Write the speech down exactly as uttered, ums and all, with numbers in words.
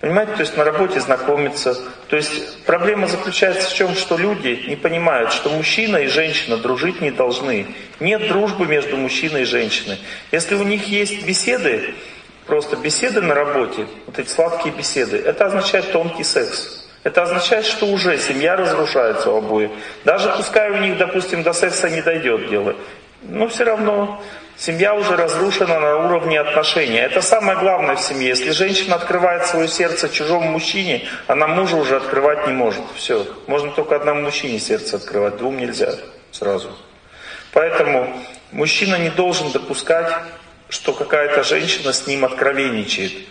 Понимаете, то есть на работе знакомиться. То есть проблема заключается в чем, что люди не понимают, что мужчина и женщина дружить не должны. Нет дружбы между мужчиной и женщиной. Если у них есть беседы, просто беседы на работе, вот эти сладкие беседы, это означает тонкий секс. Это означает, что уже семья разрушается у обоих. Даже пускай у них, допустим, до секса не дойдет дело, но все равно семья уже разрушена на уровне отношений. Это самое главное в семье. Если женщина открывает свое сердце чужому мужчине, она мужа уже открывать не может. Все. Можно только одному мужчине сердце открывать, двум нельзя сразу. Поэтому мужчина не должен допускать, что какая-то женщина с ним откровенничает.